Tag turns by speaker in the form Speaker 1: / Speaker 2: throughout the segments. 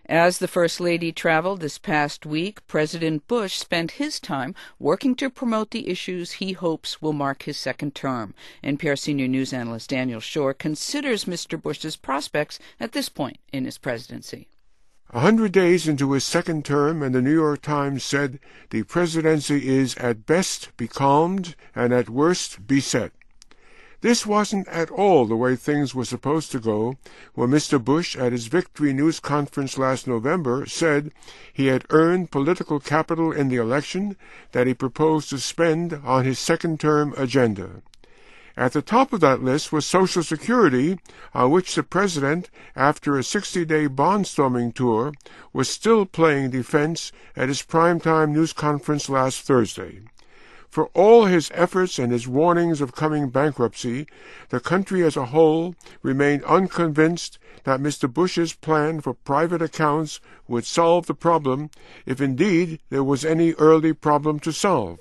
Speaker 1: As the First Lady traveled this past week, President Bush spent his time working to promote the issues he hopes will mark his second term. NPR senior news analyst Daniel Schorr considers Mr. Bush's prospects at this point in his presidency.
Speaker 2: 100 days into his second term, and the New York Times said the presidency is at best becalmed and at worst beset. This wasn't at all the way things were supposed to go when Mr. Bush, at his victory news conference last November, said he had earned political capital in the election that he proposed to spend on his second-term agenda. At the top of that list was Social Security, on which the president, after a 60-day barnstorming tour, was still playing defense at his primetime news conference last Thursday. For all his efforts and his warnings of coming bankruptcy, the country as a whole remained unconvinced that Mr. Bush's plan for private accounts would solve the problem, if indeed there was any early problem to solve.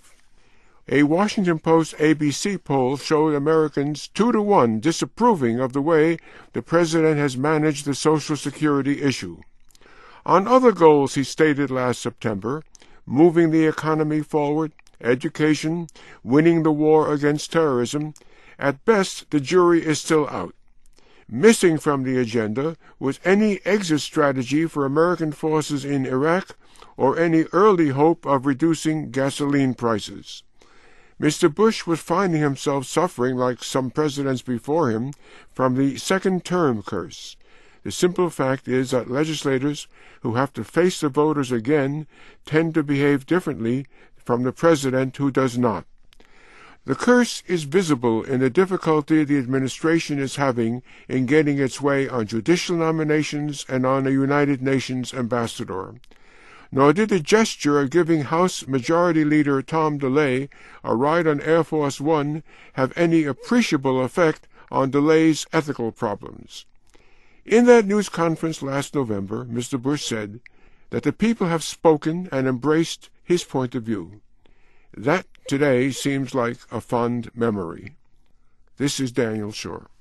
Speaker 2: A Washington Post ABC poll showed Americans 2-1 disapproving of the way the president has managed the Social Security issue. On other goals he stated last September, moving the economy forward, education, winning the war against terrorism, at best the jury is still out. Missing from the agenda was any exit strategy for American forces in Iraq or any early hope of reducing gasoline prices. Mr. Bush was finding himself suffering, like some presidents before him, from the second-term curse. The simple fact is that legislators who have to face the voters again tend to behave differently from the president who does not. The curse is visible in the difficulty the administration is having in getting its way on judicial nominations and on a United Nations ambassador. Nor did the gesture of giving House Majority Leader Tom DeLay a ride on Air Force One have any appreciable effect on DeLay's ethical problems. In that news conference last November, Mr. Bush said that the people have spoken and embraced his point of view. That today seems like a fond memory. This is Daniel Schorr.